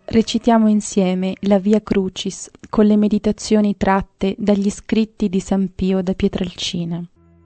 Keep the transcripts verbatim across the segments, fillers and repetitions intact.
Recitiamo insieme la Via Crucis con le meditazioni tratte dagli scritti di San Pio da Pietrelcina.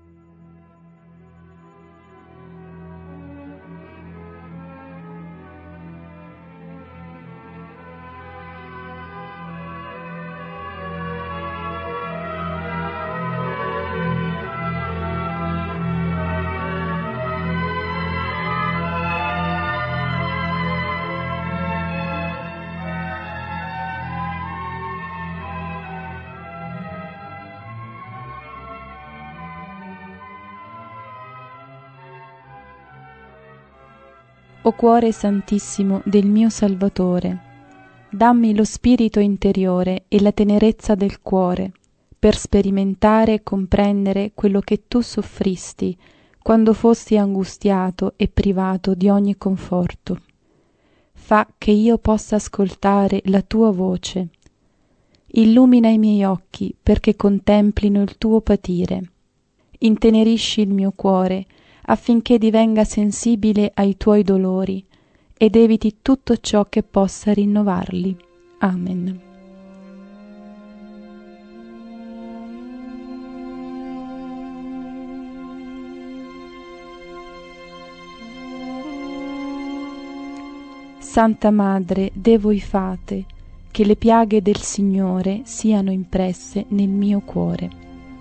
O cuore santissimo del mio Salvatore, dammi lo spirito interiore e la tenerezza del cuore, per sperimentare e comprendere quello che tu soffristi quando fosti angustiato e privato di ogni conforto. Fa che io possa ascoltare la tua voce. Illumina i miei occhi perché contemplino il tuo patire. Intenerisci il mio cuore affinché divenga sensibile ai tuoi dolori ed eviti tutto ciò che possa rinnovarli. Amen. Santa Madre, de voi fate, che le piaghe del Signore siano impresse nel mio cuore.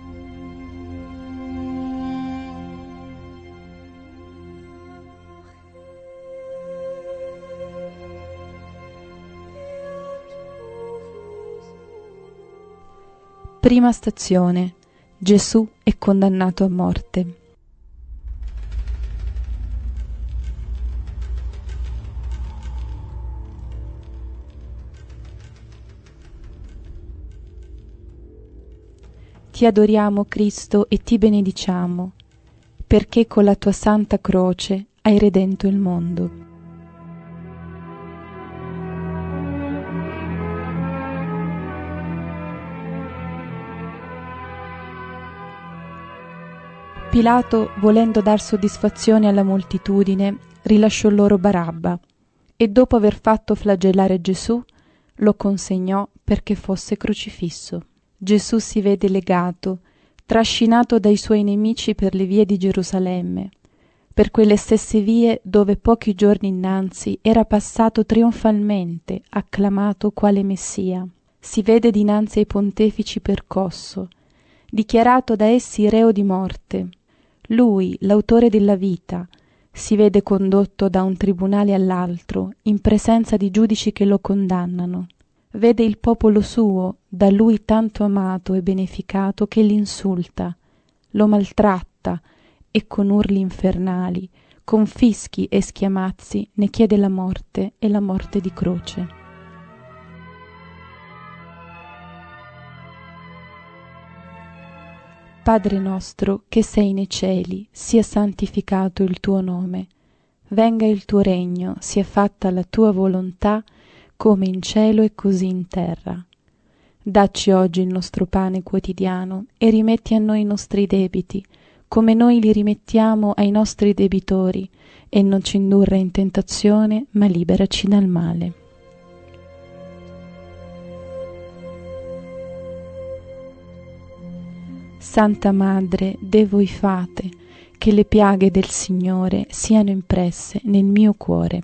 Prima stazione. Gesù è condannato a morte. Ti adoriamo, Cristo, e ti benediciamo, perché con la tua santa croce hai redento il mondo. Pilato, volendo dar soddisfazione alla moltitudine, rilasciò loro Barabba e dopo aver fatto flagellare Gesù, lo consegnò perché fosse crocifisso. Gesù si vede legato, trascinato dai suoi nemici per le vie di Gerusalemme, per quelle stesse vie dove pochi giorni innanzi era passato trionfalmente, acclamato quale Messia. Si vede dinanzi ai pontefici percosso, dichiarato da essi reo di morte. Lui, l'autore della vita, si vede condotto da un tribunale all'altro, in presenza di giudici che lo condannano. Vede il popolo suo, da lui tanto amato e beneficato, che l'insulta, lo maltratta e con urli infernali, con fischi e schiamazzi ne chiede la morte e la morte di croce. Padre nostro, che sei nei cieli, sia santificato il tuo nome. Venga il tuo regno, sia fatta la tua volontà, come in cielo e così in terra. Dacci oggi il nostro pane quotidiano e rimetti a noi i nostri debiti, come noi li rimettiamo ai nostri debitori, e non ci indurre in tentazione, ma liberaci dal male. Santa Madre, de voi fate, che le piaghe del Signore siano impresse nel mio cuore.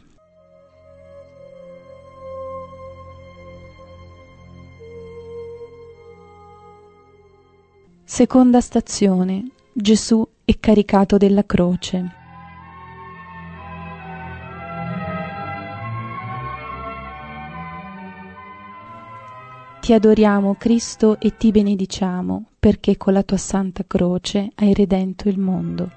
Seconda stazione. Gesù è caricato della croce. Ti adoriamo, Cristo, e ti benediciamo, perché con la tua santa croce hai redento il mondo.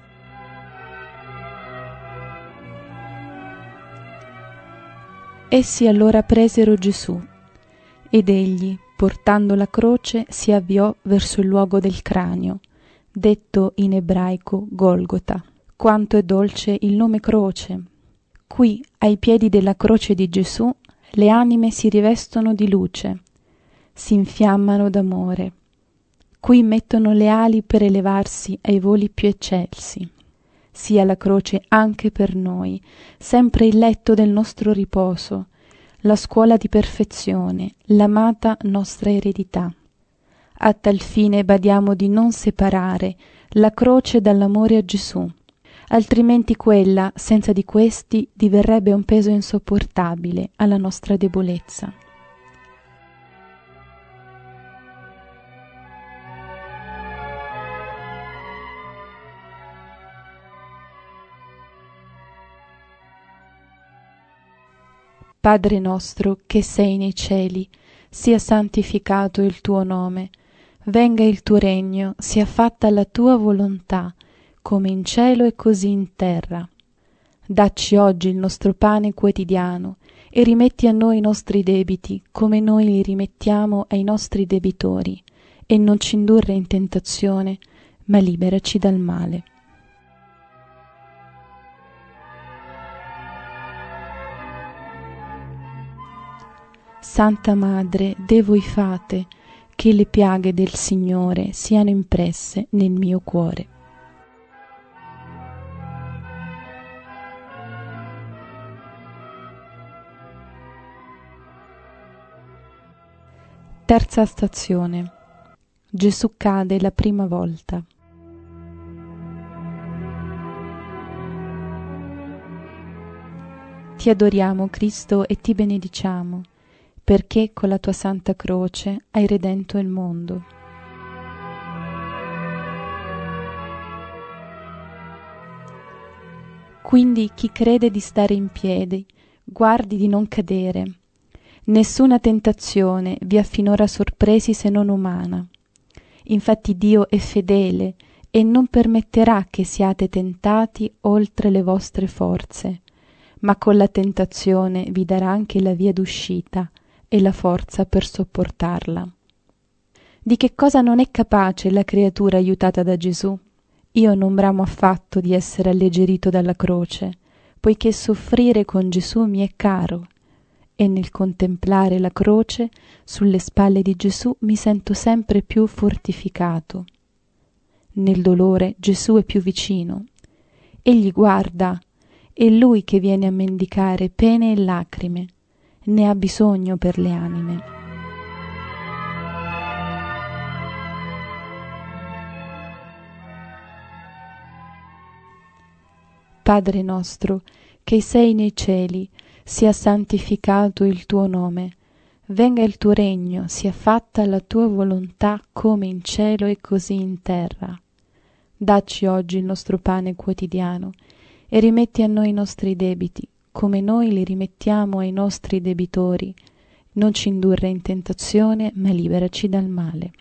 Essi allora presero Gesù, ed egli, portando la croce, si avviò verso il luogo del cranio, detto in ebraico Golgota. Quanto è dolce il nome croce! Qui, ai piedi della croce di Gesù, le anime si rivestono di luce, si infiammano d'amore. Qui mettono le ali per elevarsi ai voli più eccelsi. Sia la croce anche per noi, sempre il letto del nostro riposo, la scuola di perfezione, l'amata nostra eredità. A tal fine badiamo di non separare la croce dall'amore a Gesù, altrimenti quella, senza di questi, diverrebbe un peso insopportabile alla nostra debolezza. Padre nostro che sei nei cieli, sia santificato il tuo nome, venga il tuo regno, sia fatta la tua volontà, come in cielo e così in terra. Dacci oggi il nostro pane quotidiano e rimetti a noi i nostri debiti, come noi li rimettiamo ai nostri debitori, e non ci indurre in tentazione, ma liberaci dal male. Santa Madre, de voi fate che le piaghe del Signore siano impresse nel mio cuore. Terza stazione. Gesù cade la prima volta. Ti adoriamo, Cristo, e ti benediciamo, perché con la tua santa croce hai redento il mondo. Quindi chi crede di stare in piedi, guardi di non cadere. Nessuna tentazione vi ha finora sorpresi se non umana. Infatti Dio è fedele e non permetterà che siate tentati oltre le vostre forze, ma con la tentazione vi darà anche la via d'uscita e la forza per sopportarla. Di che cosa non è capace la creatura aiutata da Gesù? Io non bramo affatto di essere alleggerito dalla croce, poiché soffrire con Gesù mi è caro, e nel contemplare la croce sulle spalle di Gesù mi sento sempre più fortificato. Nel dolore Gesù è più vicino. Egli guarda, è Lui che viene a mendicare pene e lacrime. Ne ha bisogno per le anime. Padre nostro, che sei nei cieli, sia santificato il tuo nome, venga il tuo regno, sia fatta la tua volontà come in cielo e così in terra. Dacci oggi il nostro pane quotidiano e rimetti a noi i nostri debiti, come noi li rimettiamo ai nostri debitori. Non ci indurre in tentazione, ma liberaci dal male.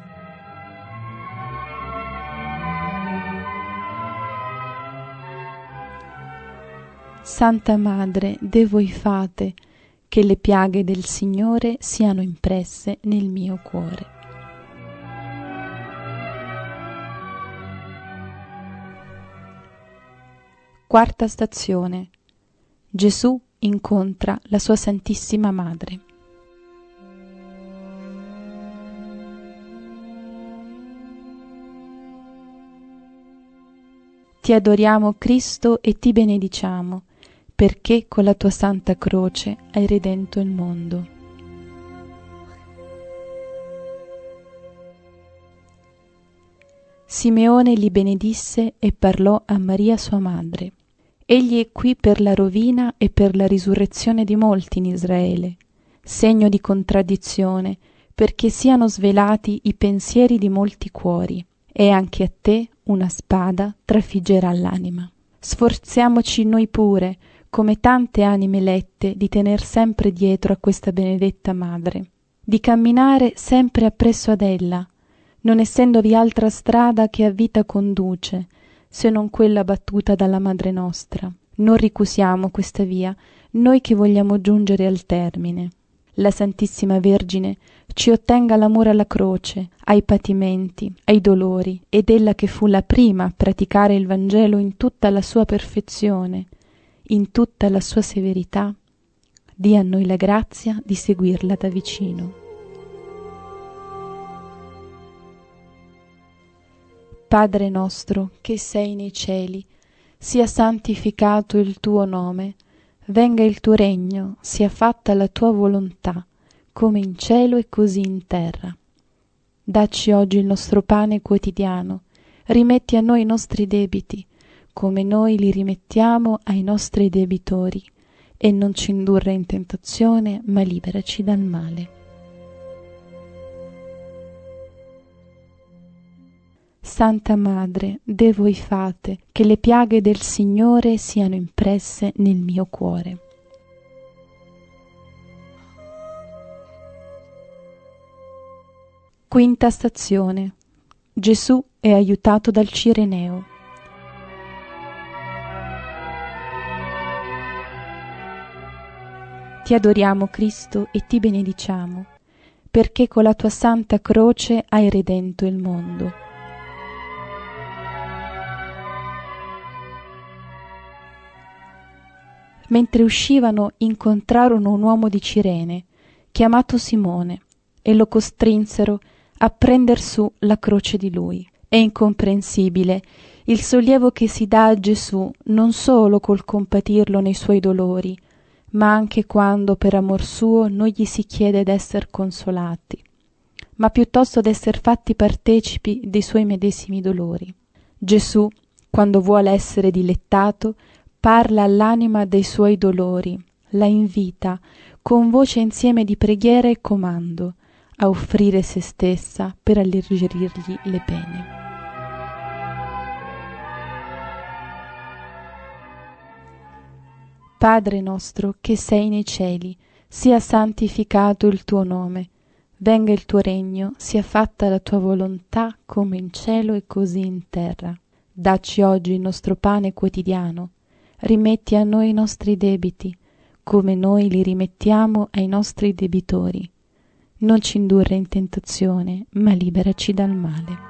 Santa Madre, de voi fate che le piaghe del Signore siano impresse nel mio cuore. Quarta stazione. Gesù incontra la sua Santissima Madre. Ti adoriamo, Cristo, e ti benediciamo, perché con la tua santa croce hai redento il mondo. Simeone li benedisse e parlò a Maria sua madre. Egli è qui per la rovina e per la risurrezione di molti in Israele, segno di contraddizione, perché siano svelati i pensieri di molti cuori, e anche a te una spada trafiggerà l'anima. Sforziamoci noi pure, come tante anime elette, di tener sempre dietro a questa benedetta Madre, di camminare sempre appresso ad ella, non essendovi altra strada che a vita conduce, se non quella battuta dalla Madre nostra. Non ricusiamo questa via, noi che vogliamo giungere al termine. La Santissima Vergine ci ottenga l'amore alla croce, ai patimenti, ai dolori, ed ella che fu la prima a praticare il Vangelo in tutta la sua perfezione, in tutta la sua severità, dia a noi la grazia di seguirla da vicino. Padre nostro, che sei nei cieli, sia santificato il tuo nome, Venga il tuo regno, sia fatta la tua volontà, come in cielo e così in terra. Dacci oggi il nostro pane quotidiano, rimetti a noi i nostri debiti, come noi li rimettiamo ai nostri debitori, e non ci indurre in tentazione, ma liberaci dal male. Santa Madre, de voi fate, che le piaghe del Signore siano impresse nel mio cuore. Quinta stazione. Gesù è aiutato dal Cireneo. Ti adoriamo, Cristo, e ti benediciamo, perché con la tua santa croce hai redento il mondo. Mentre uscivano, incontrarono un uomo di Cirene, chiamato Simone, e lo costrinsero a prender su la croce di lui. È incomprensibile il sollievo che si dà a Gesù non solo col compatirlo nei suoi dolori, ma anche quando per amor suo non gli si chiede d'esser consolati, ma piuttosto d'esser fatti partecipi dei suoi medesimi dolori. Gesù, quando vuole essere dilettato, parla all'anima dei suoi dolori, la invita, con voce insieme di preghiera e comando, a offrire se stessa per alleggerirgli le pene. Padre nostro che sei nei cieli, sia santificato il tuo nome, venga il tuo regno, sia fatta la tua volontà come in cielo e così in terra. Dacci oggi il nostro pane quotidiano, rimetti a noi i nostri debiti, come noi li rimettiamo ai nostri debitori. Non ci indurre in tentazione, ma liberaci dal male.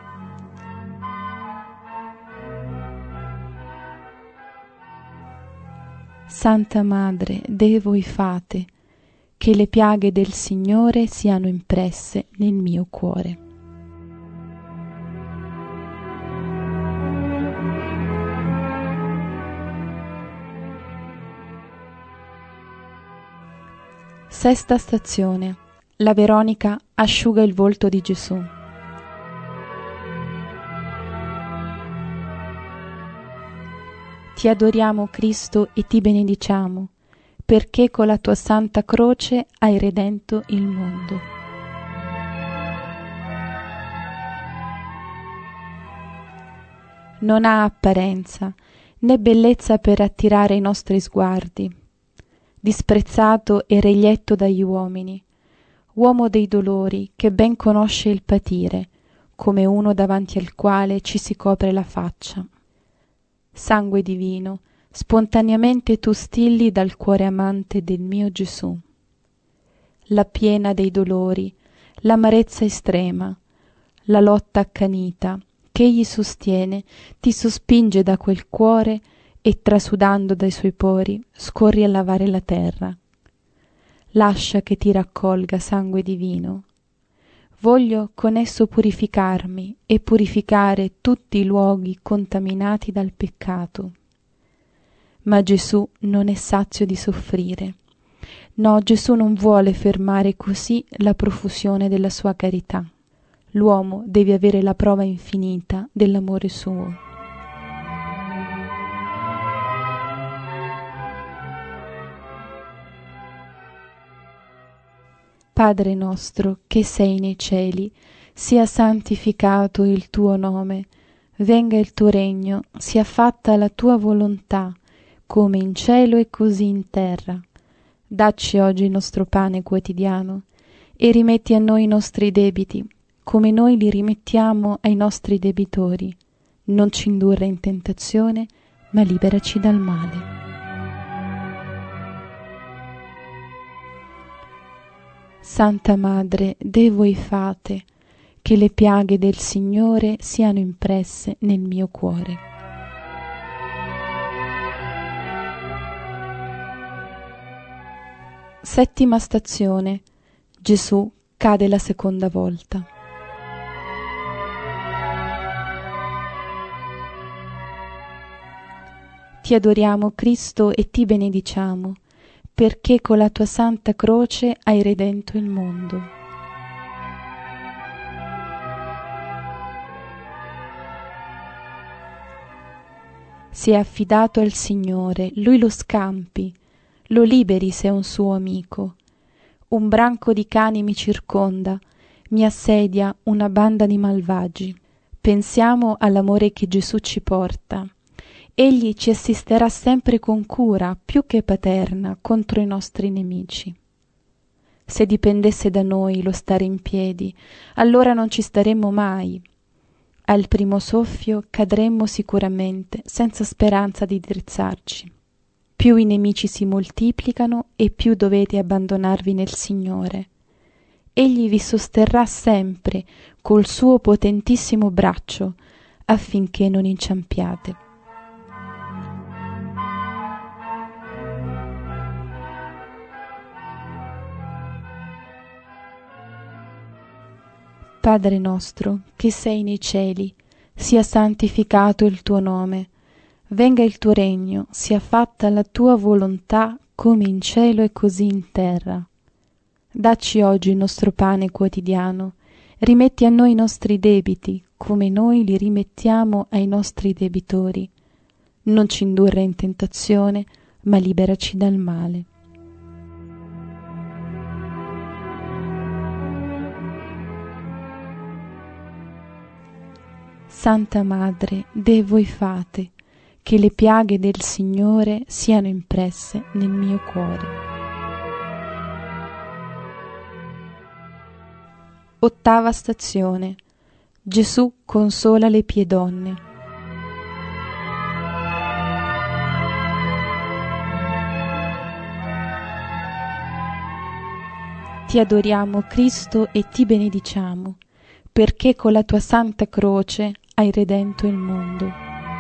Santa Madre, de voi fate, che le piaghe del Signore siano impresse nel mio cuore. Sesta stazione. La Veronica asciuga il volto di Gesù. Ti adoriamo, Cristo, e ti benediciamo, perché con la tua santa croce hai redento il mondo. Non ha apparenza, né bellezza per attirare i nostri sguardi. Disprezzato e reietto dagli uomini, uomo dei dolori che ben conosce il patire, come uno davanti al quale ci si copre la faccia. Sangue divino, spontaneamente tu stilli dal cuore amante del mio Gesù. La piena dei dolori, l'amarezza estrema, la lotta accanita che egli sostiene, ti sospinge da quel cuore e trasudando dai suoi pori scorri a lavare la terra. Lascia che ti raccolga, sangue divino. Voglio con esso purificarmi e purificare tutti i luoghi contaminati dal peccato. Ma Gesù non è sazio di soffrire. No, Gesù non vuole fermare così la profusione della sua carità. L'uomo deve avere la prova infinita dell'amore suo. Padre nostro che sei nei cieli, sia santificato il tuo nome, venga il tuo regno, sia fatta la tua volontà, come in cielo e così in terra. Dacci oggi il nostro pane quotidiano e rimetti a noi i nostri debiti, come noi li rimettiamo ai nostri debitori. Non ci indurre in tentazione, ma liberaci dal male. Santa Madre, de voi fate, che le piaghe del Signore siano impresse nel mio cuore. Settima stazione. Gesù cade la seconda volta. Ti adoriamo, Cristo, e ti benediciamo, perché con la tua santa croce hai redento il mondo. Si è affidato al Signore, Lui lo scampi, lo liberi se è un suo amico. Un branco di cani mi circonda, mi assedia una banda di malvagi. Pensiamo all'amore che Gesù ci porta. Egli ci assisterà sempre con cura, più che paterna, contro i nostri nemici. Se dipendesse da noi lo stare in piedi, allora non ci staremmo mai. Al primo soffio cadremmo sicuramente, senza speranza di drizzarci. Più i nemici si moltiplicano e più dovete abbandonarvi nel Signore. Egli vi sosterrà sempre col suo potentissimo braccio, affinché non inciampiate. Padre nostro, che sei nei cieli, sia santificato il tuo nome. Venga il tuo regno, sia fatta la tua volontà, come in cielo e così in terra. Dacci oggi il nostro pane quotidiano, rimetti a noi i nostri debiti, come noi li rimettiamo ai nostri debitori. Non ci indurre in tentazione, ma liberaci dal male. Santa Madre, Dei voi fate, che le piaghe del Signore siano impresse nel mio cuore. Ottava stazione. Gesù consola le pie donne. Ti adoriamo, Cristo, e ti benediciamo, perché con la tua santa croce hai redento il mondo.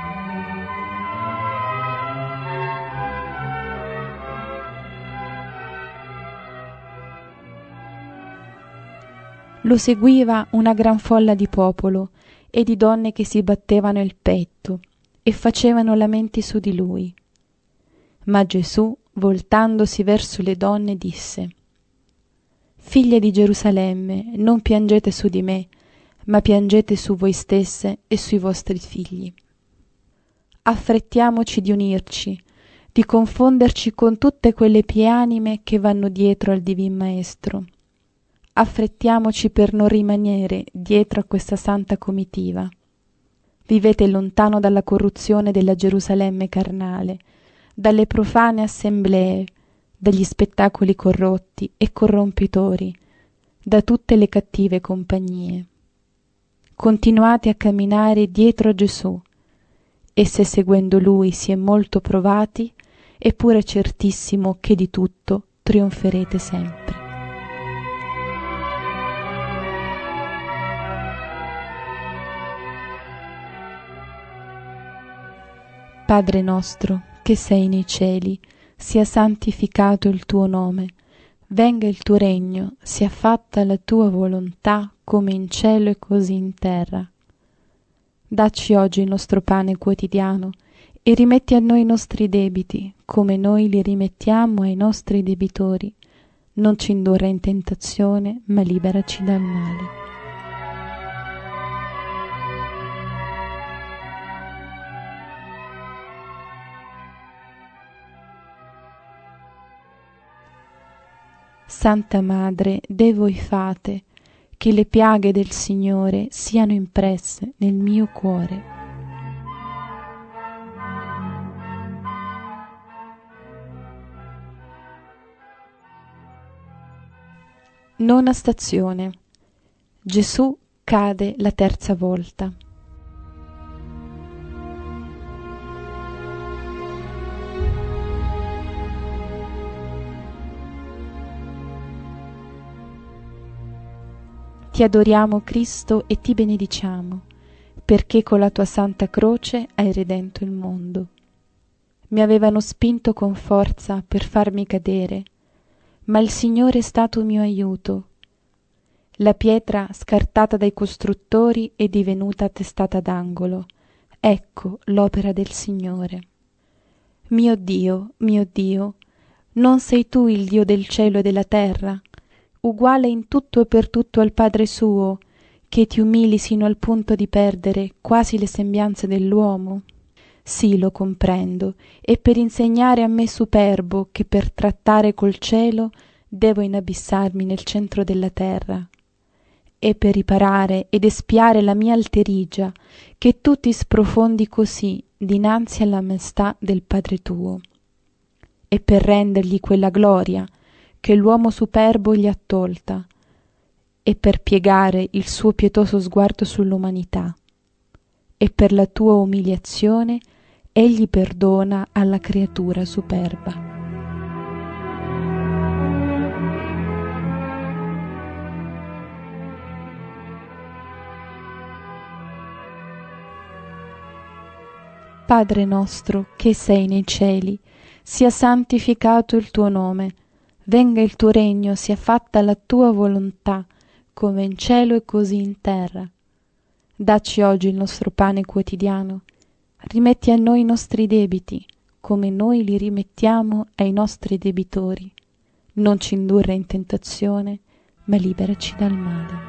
Lo seguiva una gran folla di popolo e di donne che si battevano il petto e facevano lamenti su di lui. Ma Gesù, voltandosi verso le donne, disse: Figlie di Gerusalemme, non piangete su di me, ma piangete su voi stesse e sui vostri figli. Affrettiamoci di unirci, di confonderci con tutte quelle pie anime che vanno dietro al Divin Maestro. Affrettiamoci per non rimanere dietro a questa santa comitiva. Vivete lontano dalla corruzione della Gerusalemme carnale, dalle profane assemblee, dagli spettacoli corrotti e corrompitori, da tutte le cattive compagnie. Continuate a camminare dietro a Gesù, e se seguendo Lui si è molto provati, è pure certissimo che di tutto trionferete sempre. Padre nostro, che sei nei cieli, sia santificato il tuo nome, venga il tuo regno, sia fatta la tua volontà, come in cielo e così in terra. Dacci oggi il nostro pane quotidiano e rimetti a noi i nostri debiti, come noi li rimettiamo ai nostri debitori. Non ci indurre in tentazione, ma liberaci dal male. Santa Madre, Dei voi fate, che le piaghe del Signore siano impresse nel mio cuore. Nona stazione. Gesù cade la terza volta. Ti adoriamo, Cristo, e ti benediciamo, perché con la tua santa croce hai redento il mondo. Mi avevano spinto con forza per farmi cadere, ma il Signore è stato mio aiuto. La pietra scartata dai costruttori è divenuta testata d'angolo. Ecco l'opera del Signore. Mio Dio, mio Dio, Non sei tu il Dio del cielo e della terra, uguale in tutto e per tutto al Padre suo, che ti umili sino al punto di perdere quasi le sembianze dell'uomo? Sì, lo comprendo, e per insegnare a me superbo che per trattare col cielo devo inabissarmi nel centro della terra, e per riparare ed espiare la mia alterigia, che tu ti sprofondi così dinanzi alla maestà del Padre tuo, e per rendergli quella gloria che l'uomo superbo gli ha tolta, e per piegare il suo pietoso sguardo sull'umanità, e per la tua umiliazione egli perdona alla creatura superba. Padre nostro, che sei nei cieli, sia santificato il tuo nome, venga il tuo regno, sia fatta la tua volontà, come in cielo e così in terra. Dacci oggi il nostro pane quotidiano. Rimetti a noi i nostri debiti, come noi li rimettiamo ai nostri debitori. Non ci indurre in tentazione, ma liberaci dal male.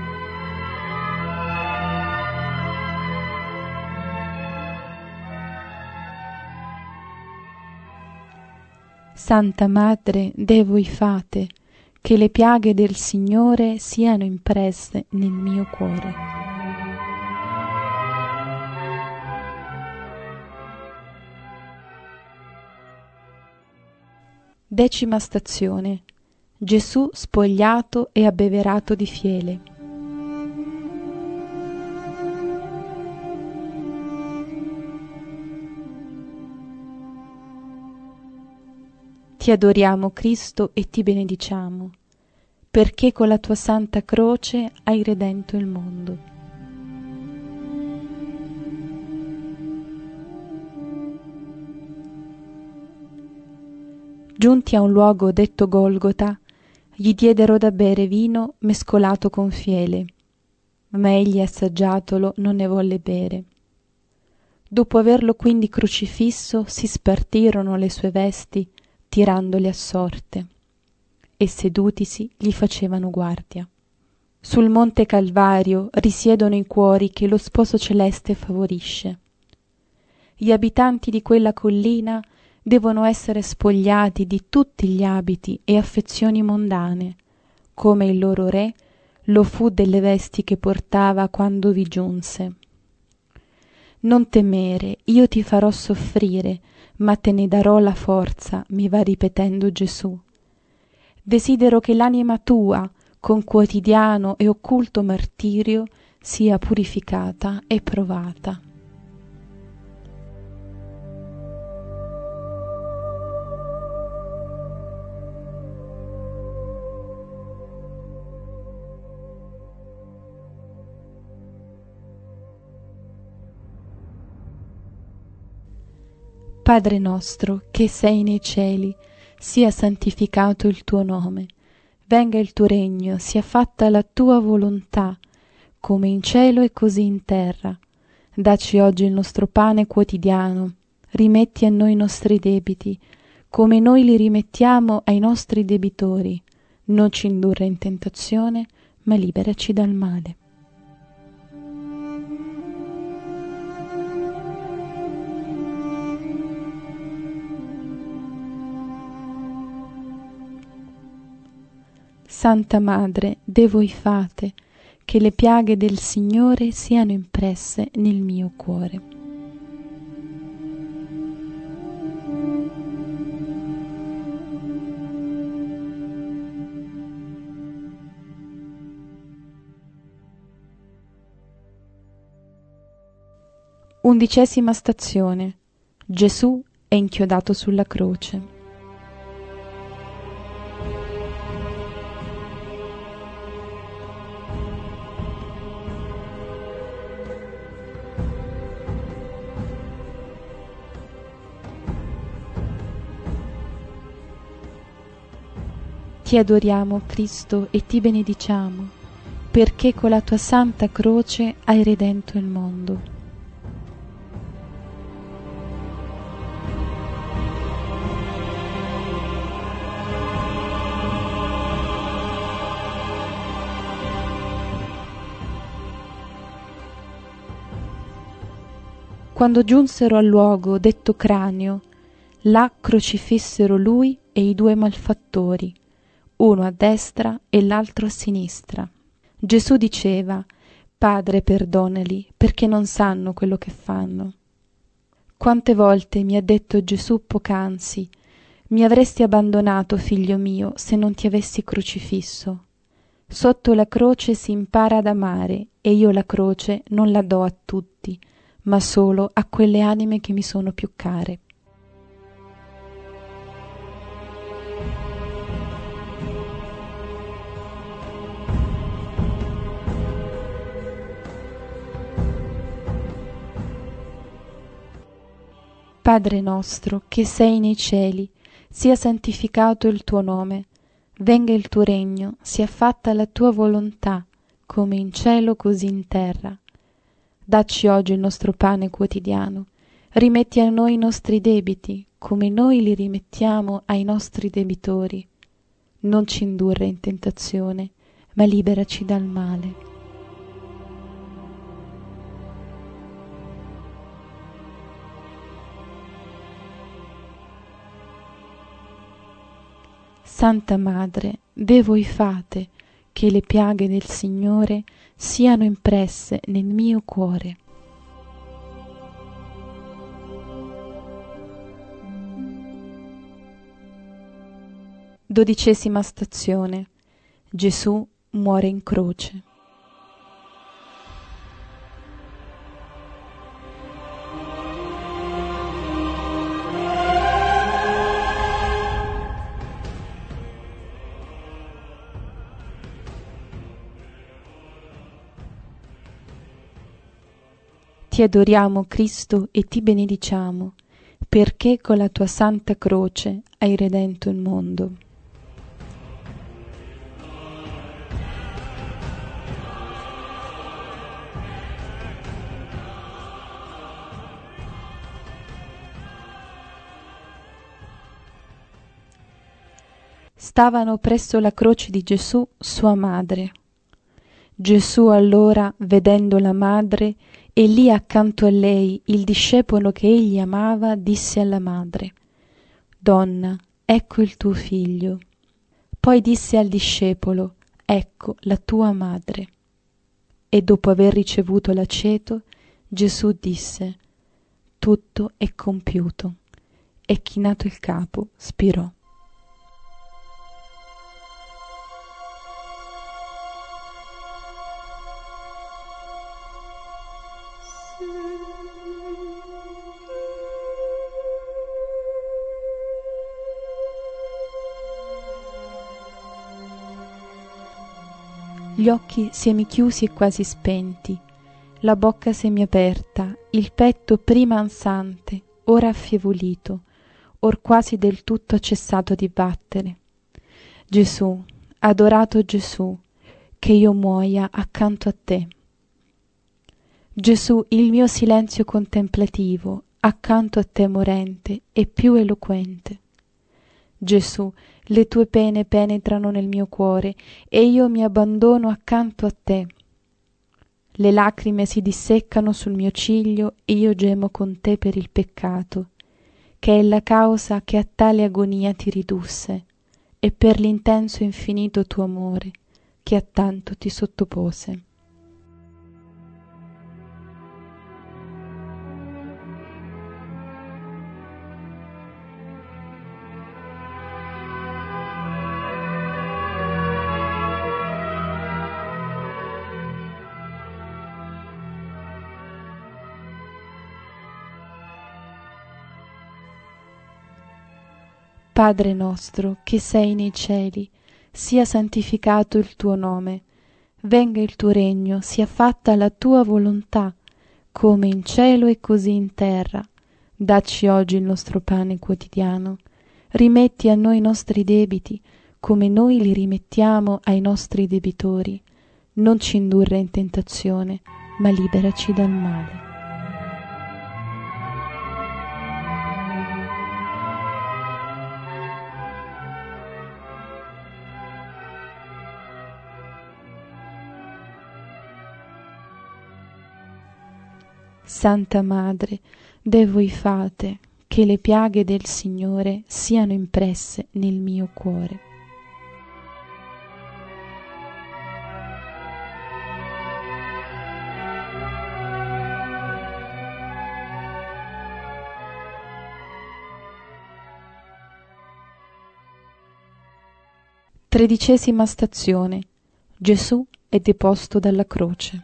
Santa Madre, Dei voi fate, che le piaghe del Signore siano impresse nel mio cuore. Decima stazione. Gesù spogliato e abbeverato di fiele. Ti adoriamo, Cristo, e ti benediciamo, perché con la tua santa croce hai redento il mondo. Giunti a un luogo detto Golgota, gli diedero da bere vino mescolato con fiele, ma egli, assaggiatolo, non ne volle bere. Dopo averlo quindi crocifisso, si spartirono le sue vesti, tirandole a sorte, e sedutisi gli facevano guardia. Sul monte Calvario risiedono i cuori che lo Sposo celeste favorisce. Gli abitanti di quella collina devono essere spogliati di tutti gli abiti e affezioni mondane, come il loro re lo fu delle vesti che portava quando vi giunse. Non temere, io ti farò soffrire, ma te ne darò la forza, mi va ripetendo Gesù. Desidero che l'anima tua, con quotidiano e occulto martirio, sia purificata e provata. Padre nostro, che sei nei cieli, sia santificato il tuo nome. Venga il tuo regno, sia fatta la tua volontà, come in cielo e così in terra. Dacci oggi il nostro pane quotidiano. Rimetti a noi i nostri debiti, come noi li rimettiamo ai nostri debitori. Non ci indurre in tentazione, ma liberaci dal male. Santa Madre, Dei voi fate, che le piaghe del Signore siano impresse nel mio cuore. Undicesima stazione. Gesù è inchiodato sulla croce. Ti adoriamo, Cristo, e ti benediciamo, perché con la tua santa croce hai redento il mondo. Quando giunsero al luogo detto Cranio, là crocifissero lui e i due malfattori, uno a destra e l'altro a sinistra. Gesù diceva: Padre, perdonali, perché non sanno quello che fanno. Quante volte mi ha detto Gesù poc'anzi: mi avresti abbandonato, figlio mio, se non ti avessi crocifisso. Sotto la croce si impara ad amare, e io la croce non la do a tutti, ma solo a quelle anime che mi sono più care. Padre nostro, che sei nei cieli, sia santificato il tuo nome, venga il tuo regno, sia fatta la tua volontà, come in cielo così in terra. Dacci oggi il nostro pane quotidiano, rimetti a noi i nostri debiti, come noi li rimettiamo ai nostri debitori. Non ci indurre in tentazione, ma liberaci dal male. Santa Madre, de voi fate che le piaghe del Signore siano impresse nel mio cuore. Dodicesima stazione. Gesù muore in croce. Ti adoriamo, Cristo, e ti benediciamo, perché con la tua santa croce hai redento il mondo. Stavano presso la croce di Gesù sua madre. Gesù allora, vedendo la madre e lì accanto a lei il discepolo che egli amava, disse alla madre: Donna, ecco il tuo figlio. Poi disse al discepolo: Ecco la tua madre. E dopo aver ricevuto l'aceto, Gesù disse: Tutto è compiuto. E chinato il capo, spirò. Gli occhi semichiusi e quasi spenti, la bocca semiaperta, il petto prima ansante, ora affievolito, or quasi del tutto cessato di battere. Gesù, adorato Gesù, che io muoia accanto a te. Gesù, il mio silenzio contemplativo, accanto a te morente e più eloquente. Gesù, le tue pene penetrano nel mio cuore e io mi abbandono accanto a te. Le lacrime si disseccano sul mio ciglio e io gemo con te per il peccato, che è la causa che a tale agonia ti ridusse, e per l'intenso e infinito tuo amore, che a tanto ti sottopose. Padre nostro, che sei nei cieli, sia santificato il tuo nome, venga il tuo regno, sia fatta la tua volontà, come in cielo e così in terra. Dacci oggi il nostro pane quotidiano, rimetti a noi i nostri debiti, come noi li rimettiamo ai nostri debitori. Non ci indurre in tentazione, ma liberaci dal male. Santa Madre, Dei voi fate che le piaghe del Signore siano impresse nel mio cuore. Tredicesima stazione. Gesù è deposto dalla croce.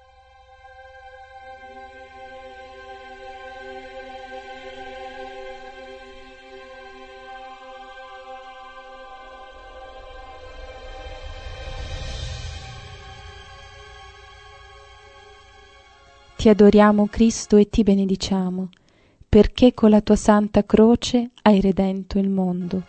Ti adoriamo, Cristo, e ti benediciamo, perché con la tua santa croce hai redento il mondo.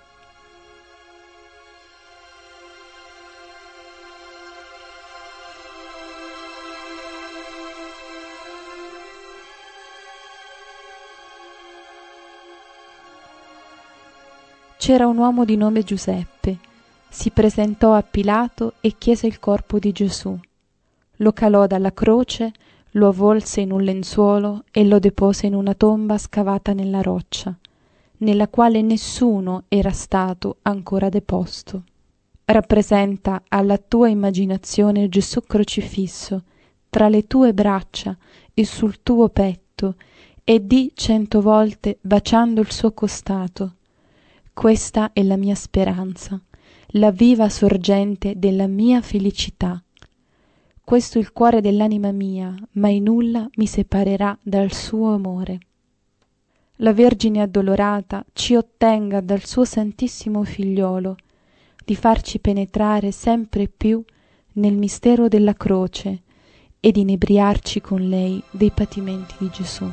C'era un uomo di nome Giuseppe. Si presentò a Pilato e chiese il corpo di Gesù. Lo calò dalla croce, lo avvolse in un lenzuolo e lo depose in una tomba scavata nella roccia, nella quale nessuno era stato ancora deposto. Rappresenta alla tua immaginazione Gesù crocifisso tra le tue braccia e sul tuo petto e di cento volte baciando il suo costato: questa è la mia speranza, la viva sorgente della mia felicità. Questo è il cuore dell'anima mia, mai nulla mi separerà dal suo amore. La Vergine addolorata ci ottenga dal suo Santissimo Figliolo di farci penetrare sempre più nel mistero della croce ed inebriarci con lei dei patimenti di Gesù.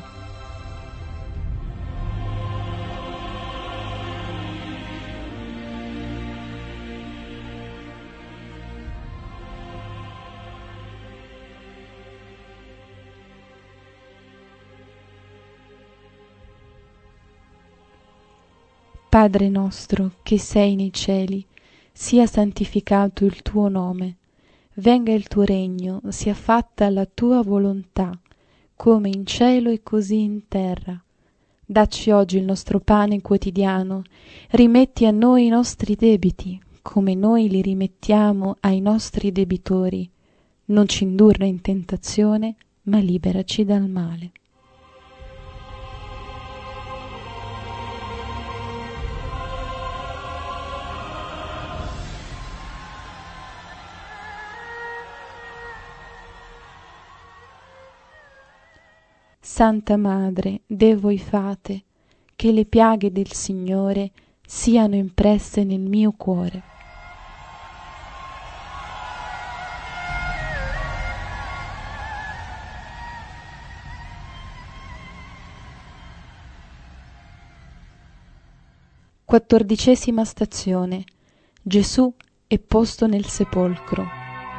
Padre nostro, che sei nei cieli, sia santificato il tuo nome. Venga il tuo regno, sia fatta la tua volontà, come in cielo e così in terra. Dacci oggi il nostro pane quotidiano, rimetti a noi i nostri debiti, come noi li rimettiamo ai nostri debitori. Non ci indurre in tentazione, ma liberaci dal male. Santa Madre, Dei voi fate che le piaghe del Signore siano impresse nel mio cuore. Quattordicesima stazione. Gesù è posto nel sepolcro.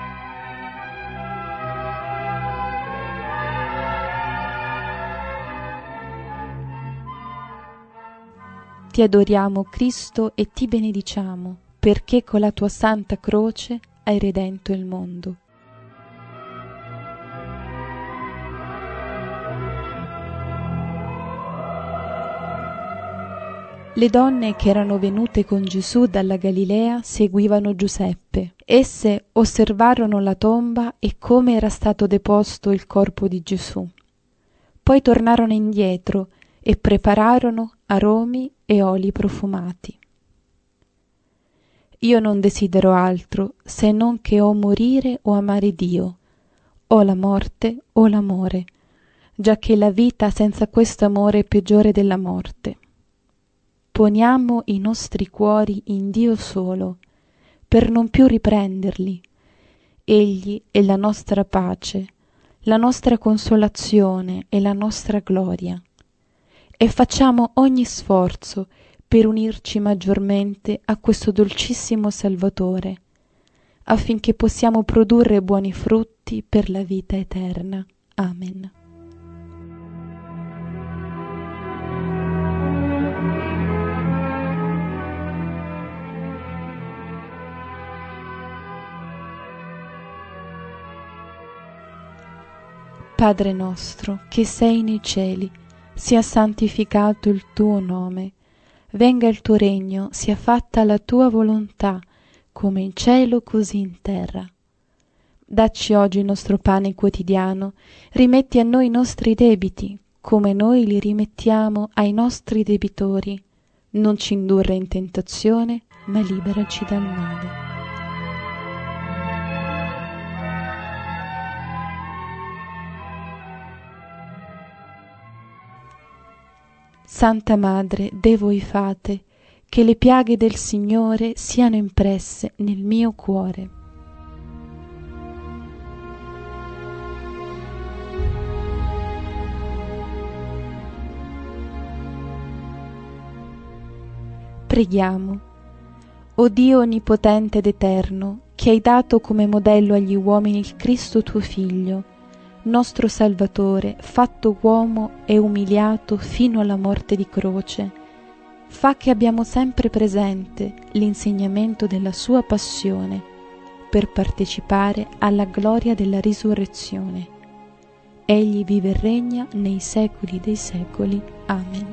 Ti adoriamo, Cristo, e ti benediciamo, perché con la tua santa croce hai redento il mondo. Le donne che erano venute con Gesù dalla Galilea seguivano Giuseppe. Esse osservarono la tomba e come era stato deposto il corpo di Gesù. Poi tornarono indietro e prepararono aromi e oli profumati. Io non desidero altro se non che o morire o amare Dio, o la morte o l'amore, giacché la vita senza questo amore è peggiore della morte. Poniamo i nostri cuori in Dio solo, per non più riprenderli. Egli è la nostra pace, la nostra consolazione e la nostra gloria. E facciamo ogni sforzo per unirci maggiormente a questo dolcissimo Salvatore, affinché possiamo produrre buoni frutti per la vita eterna. Amen. Padre nostro, che sei nei cieli, sia santificato il tuo nome. Venga il tuo regno, sia fatta la tua volontà, come in cielo così in terra. Dacci oggi il nostro pane quotidiano, rimetti a noi i nostri debiti, come noi li rimettiamo ai nostri debitori. Non ci indurre in tentazione, ma liberaci dal male. Santa Madre, de voi fate, che le piaghe del Signore siano impresse nel mio cuore. Preghiamo. O Dio onnipotente ed eterno, che hai dato come modello agli uomini il Cristo tuo Figlio, nostro Salvatore, fatto uomo e umiliato fino alla morte di croce, fa che abbiamo sempre presente l'insegnamento della sua passione per partecipare alla gloria della risurrezione. Egli vive e regna nei secoli dei secoli. Amen.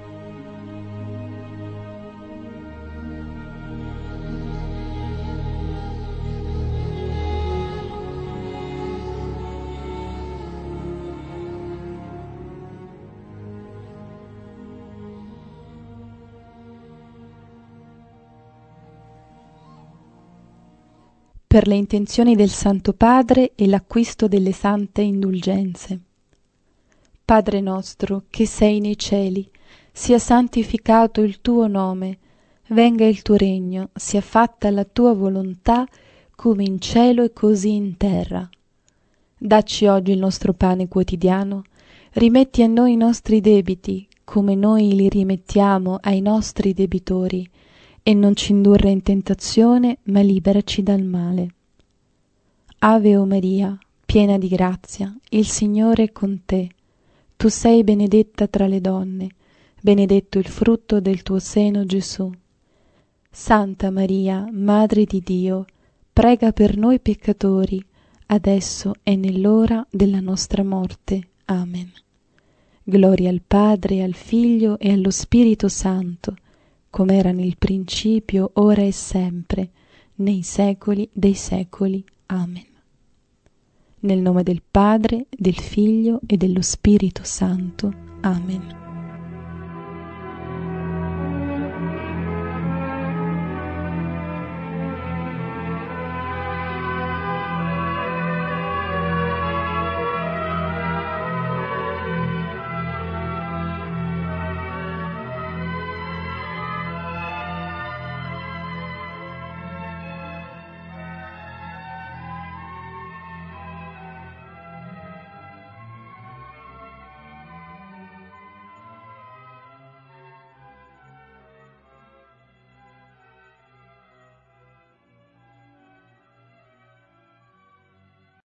Per le intenzioni del Santo Padre e l'acquisto delle sante indulgenze. Padre nostro, che sei nei cieli, sia santificato il tuo nome, venga il tuo regno, sia fatta la tua volontà, come in cielo e così in terra. Dacci oggi il nostro pane quotidiano, rimetti a noi i nostri debiti, come noi li rimettiamo ai nostri debitori, e non ci indurre in tentazione, ma liberaci dal male. Ave o Maria, piena di grazia, il Signore è con te. Tu sei benedetta tra le donne, benedetto il frutto del tuo seno, Gesù. Santa Maria, Madre di Dio, prega per noi peccatori, adesso e nell'ora della nostra morte. Amen. Gloria al Padre, al Figlio e allo Spirito Santo, come era nel principio, ora e sempre, nei secoli dei secoli. Amen. Nel nome del Padre, del Figlio e dello Spirito Santo. Amen.